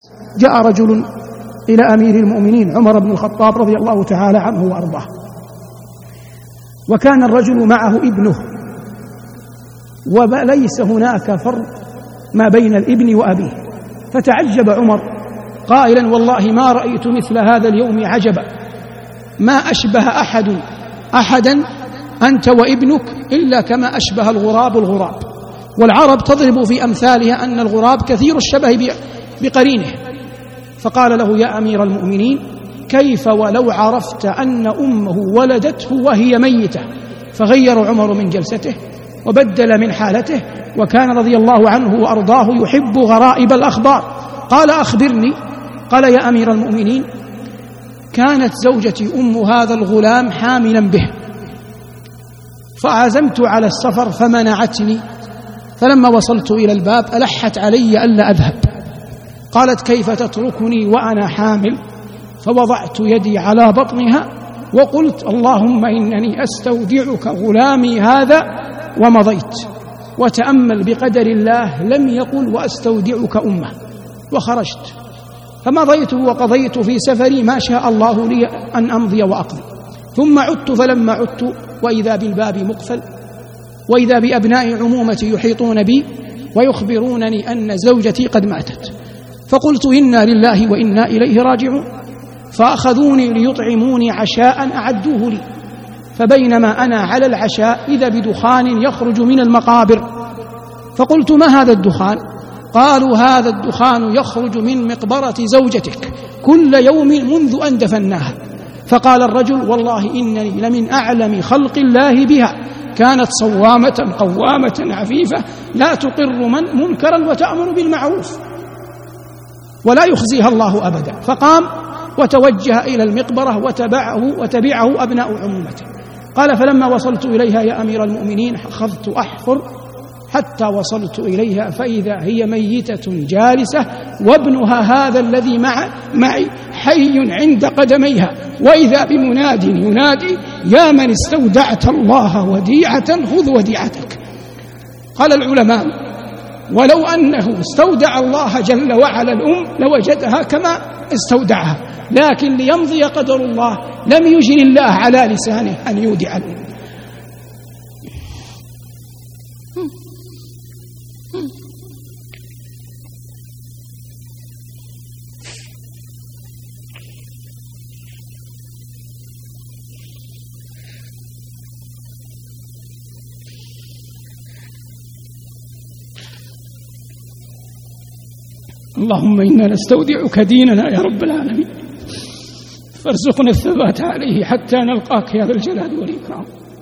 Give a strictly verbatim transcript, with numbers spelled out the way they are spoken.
جاء رجل إلى أمير المؤمنين عمر بن الخطاب رضي الله تعالى عنه وأرضاه، وكان الرجل معه ابنه، وليس هناك فرق ما بين الابن وأبيه. فتعجب عمر قائلا: والله ما رأيت مثل هذا اليوم عجبا، ما أشبه أحد أحدا أنت وابنك إلا كما أشبه الغراب الغراب. والعرب تضرب في أمثالها أن الغراب كثير الشبه بقرينه. فقال له: يا أمير المؤمنين، كيف ولو عرفت أن أمه ولدته وهي ميتة؟ فغير عمر من جلسته وبدل من حالته، وكان رضي الله عنه وأرضاه يحب غرائب الأخبار. قال: أخبرني. قال: يا أمير المؤمنين، كانت زوجتي أم هذا الغلام حاملا به، فعزمت على السفر فمنعتني، فلما وصلت إلى الباب ألحت علي ألا أذهب. قالت: كيف تتركني وأنا حامل؟ فوضعت يدي على بطنها وقلت: اللهم إنني أستودعك غلامي هذا، ومضيت. وتأمل بقدر الله، لم يقل وأستودعك أمه. وخرجت فمضيت وقضيت في سفري ما شاء الله لي أن أمضي وأقضي. ثم عدت، فلما عدت وإذا بالباب مقفل، وإذا بأبناء عمومتي يحيطون بي ويخبرونني أن زوجتي قد ماتت. فقلت: إنا لله وإنا إليه راجعون. فأخذوني ليطعموني عشاء أعدوه لي، فبينما أنا على العشاء إذا بدخان يخرج من المقابر. فقلت: ما هذا الدخان؟ قالوا: هذا الدخان يخرج من مقبرة زوجتك كل يوم منذ أن دفناها. فقال الرجل: والله إنني لمن أعلم خلق الله بها، كانت صوامة قوامة عفيفة لا تقر من منكرا وتأمر بالمعروف ولا يخزيها الله أبدا. فقام وتوجه إلى المقبرة وتبعه, وتبعه أبناء عمومته. قال: فلما وصلت إليها يا أمير المؤمنين أخذت أحفر حتى وصلت إليها، فإذا هي ميتة جالسة، وابنها هذا الذي مع معي حي عند قدميها، وإذا بمناد ينادي: يا من استودعت الله وديعة خذ وديعتك. قال العلماء: ولو أنه استودع الله جل وعلا الأم لوجدها كما استودعها، لكن ليمضي قدر الله لم يجن الله على لسانه أن يودع الأم. اللهم إنا نستودعك ديننا يا رب العالمين، فارزقنا الثبات عليه حتى نلقاك يا ذا الجلال والإكرام.